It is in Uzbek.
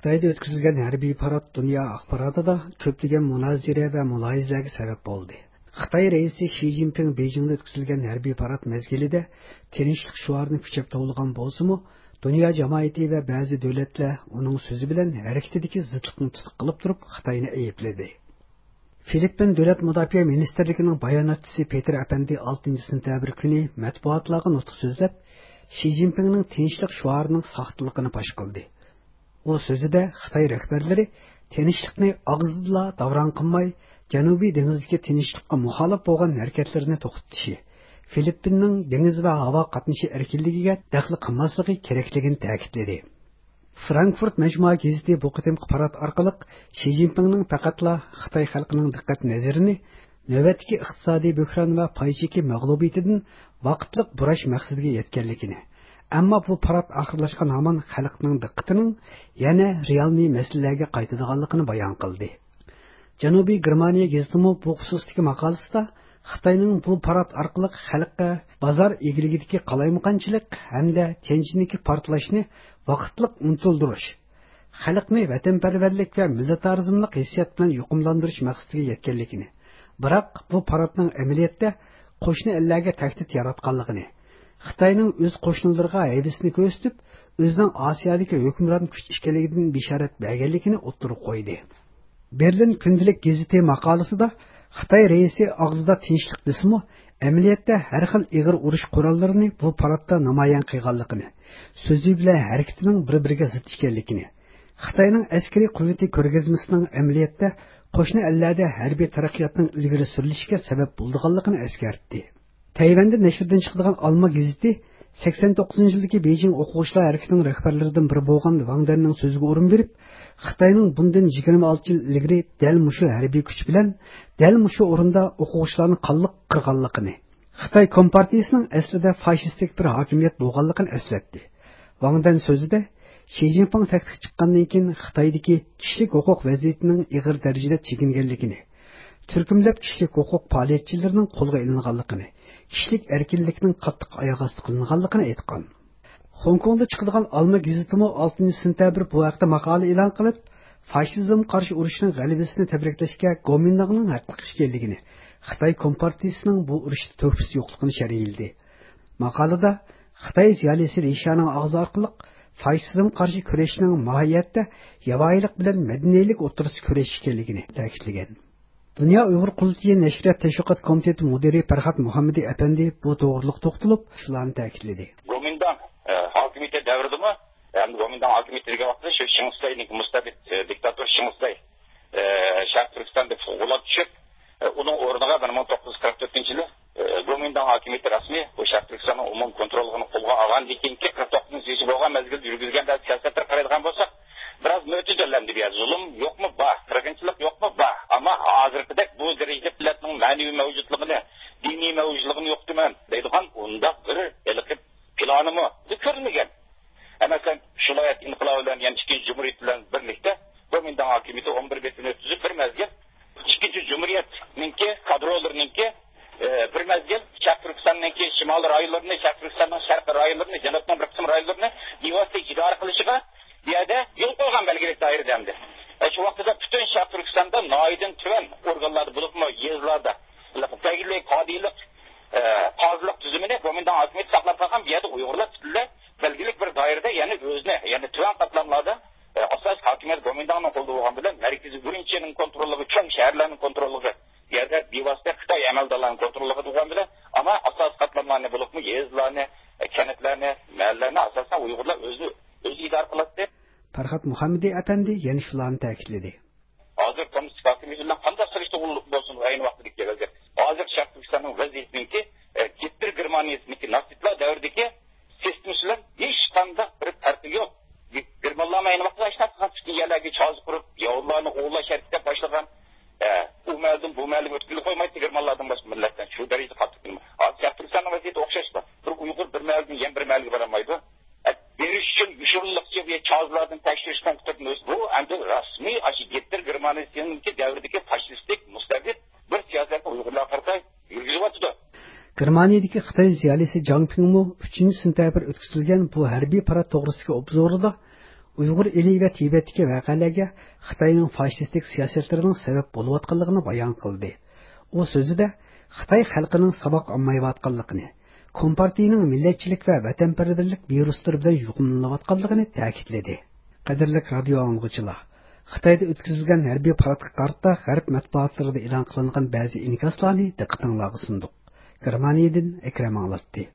Xitoyda o'tkazilgan harbiy parad dunyo axborotida ko'plagan munozara va mulohazalarga sabab bo'ldi. Xitoy raisi Shi Jinping Beyjingda o'tkazilgan harbiy parad mezgilida tinchlik shuarini kuchab tovlagan bo'lsa-mu, dunyo jamoati va ba'zi davlatlar uning so'zi bilan harakatdagi zidlikni tutib qilib turib Xitoyni aybladi. Filippin davlat mudofaa ministrligining bayonotchisi Peter Apandi 6-sentabr kuni matbuotlarga nutq so'zlab, Shi Jinpingning tinchlik shuarining saxtligini fosh qildi. U so'zida Xitoy rahbarlari tinchlikni og'zida davron qilmay, Janubiy dengizdagi tinchlikka muxolif bo'lgan harakatlarni to'xtatishi, Filippinning dengiz va havo qatnashi erkinligiga daxl qilmasligi kerakligini ta'kidladi. Frankfurt Majmua gazeti bu qitimqi parad orqali Shi Jinpingning faqatla Xitoy xalqining diqqat nazarini navbatdagi iqtisodiy buhron va paychiki mag'lubiyatidan vaqtliq burash maqsadiga yetganligini, ammo bu parad oxirlashgan hamon xalqning diqqatining yana realniy masalalarga qaytadiganligini bayon qildi. Janubiy Germaniya gazeti bu xususdagi maqolasida Xitoyning bu parad orqali xalqqa bozor egiligidagi qalaymaqonchilik hamda Tianjindagi portlashni vaqtliq unutuldirish, xalqni vatanparvarlik va millatlarizmlik hissiyat bilan yuqumlantirish maqsadiga yetganligini, biroq bu paradning amaliyotda qo'shni ellarga tahdid yaratganligini, Xitoyning o'z qo'shnilariga haybisini ko'rsatib, o'zining Osiyodagi hukmron kuch ekanligidan bishorat berganligini o'ttirib qo'ydi. Berlin kundalik gazeti maqolasida Xitoy raisi og'zida tinchlik desimi, amaliyotda har xil ig'ir urush qurollarini bu paradda namoyon qilganligini, so'zi bilan harakatining bir-biriga zid ekanligini, Xitoyning askariy quvvati ko'rgazmasining amaliyotda qo'shni ellarda harbiy taraqqiyotning ilgari surilishiga sabab bo'lganligini eskartdi. Tayvanda nashrdan chiqadigan Alma gazeti 89-yildagi Beijing o'quvchilar harakatining rahbarlaridan biri bo'lgan Wang Danning so'ziga o'rin berib, Xitoyning bundan 26 yil ilgari dal mushu harbiy kuch bilan dal mushu o'rinda o'quvchilarni qanliq qirganligini, Xitoy Kompartiyasining aslida fashistik bir hokimiyat bo'lganligini eslatdi. Wang Dan so'zida Shi Jinping taxtga chiqqandan keyin Xitoydagi kishilik huquq vaziyatining ig'ir darajada chekinganligini, turkumlab kishilik huquq faoliyatchilarining qo'lga ilinganligini, kishilik erkinlikning qattiq oyoq osti qilinganligini aytgan. Hong Kongda chiqadigan Alma gazeti 6-sentabr bu haqda maqola e'lon qilib, fashizm qarshi urushining g'alabasini tabriklashga Gomindangning haqli ekanligini, Xitoy Kompartiyasining bu urushda to'pisi yo'qligini sharhladi. Maqolada Xitoy ziyolisi Rishaning og'zi orqali fashizm qarshi kurashning mohiyatda yavoyilik bilan madaniylik o'rtasida kurash ekanligini ta'kidlagan. Dünya Uyghur Qurultiyi Nashriyat Tashviqot Komiteti Mudiri Farhat Muhammadi Efendi bu to'g'riliq to'xtalib, shularni ta'kidladi. Gomindang hokimiyati davridami? Gomindang hokimiyatiga vaqtida shu Shingxitayning mustabid diktator Shingxitay Sharq Turkistonda qulab tushib, uning o'rniga 1944-yili Gomindang hokimiyati rasmiy bu Sharq Turkistonning umum kontrolini qo'lga olgandan keyingi 49-yil bo'lgan mazgil yurgizganda siyosatga qaraydigan bo'lsak, biraz mo'tijallandi bu zulm yo'qmi? Bor. Qirg'inchilik yo'qmi? Bor. Ammo hozirgidek bu darajada millatning ma'naviy mavjudligini, diniy mavjudligini yo'qdiman deydigan unda bir eliqib planimi ko'rilmagan. Masalan, Shulayat inqilobi bilan, ya'ni ikkinchi jumhuriyat bilan birlikda Gomindang hokimiyati 11 betini o'tkazib bir mazgil ikkinchi jumhuriyatninki kadrolarininki bir mazgil Sharq Turkistonninki shimol rayonlarini, Sharq Turkistonning sharq rayonlarini, janubning bir qism rayonlarini bevosita idora qilishiga yerda yo'l qo'ygan belgilik doirada hamdi. Shu vaqtda butun Sharq Turkistonda noidin tuvan organlar bo'libmi, yezlarda, teglik, qodiylik, qoziliq tuzumini Gomindang hokimiyati saqlab qolgan bu yerda Uyg'urlar butunlay belgilik bir doirada, ya'ni o'zini, ya'ni tuvan qatlamlarda asos hokimiyat Gomindangning qo'lida bo'lgan bilan markaziy Gurinchining kontrolligi, cho'ng shaharlarning kontrolligi, yerda bevosita Xitoy amaldorlarining kontrolligi bo'lgan bilan, ammo asos qatlamlarni bo'libmi, yezlarni, kanatlarni, mahallarni asosan Uyg'urlar o'zi idora qiladi. Farhat Muhammadi Efendi yana shularni ta'kidladi. Hozir kommunistik hokimiyat bilan qanday qilishda bo'lsin, ayni vaqtda keladi. Hozir Sharq Turkistonning vaziyatiniki Gitler Germaniyasiniki natsistlar davridagi sistemlar hech qanday bir farqi yo'q. Germanlar ayni vaqtda ishlatgan yerlarga choz qurib, yovlarni o'g'lash harakati boshlagan. U ma'lum bu ma'lum o'tkazib qo'ymaydi Germanlardan boshqa millatdan. Shu darajada qattiq. Hozir Sharq Turkistonning vaziyati o'xshashdir. Bir Uyg'ur bir ma'lum, yana bir ma'lumga bormaydi. Berish uchun ushurliqcha va chozlardan tekshirishdan kutib bu endi rasmiy Gitler Germaniyasiniki davridagi fashistik mustabid bir siyosatni Uyg'urlar qarta yurgizyapti. Germaniyadagi Xitoy ziyolisi Jiang Pingmu 3-sentabr o'tkazilgan bu harbiy parad to'g'risidagi obzorida Uyg'ur eli va Tibetdagi voqealarga Xitoyning fashistik siyosatlarining sabab bo'layotganligini bayon qildi. U so'zida Xitoy xalqining saboq olmayotganligini, Kompartiyaning millatchilik va vatanparvarlik viruslari bilan yuqumlanayotganligini ta'kidladi. Qadrli radio anglovchilar, Xitoyda o'tkazilgan harbiy paradga qarta G'arb matbuotlarida e'lon qilingan ba'zi inkoslarni diqqatingizga sunduq. Germaniyadan Akram anglatdi.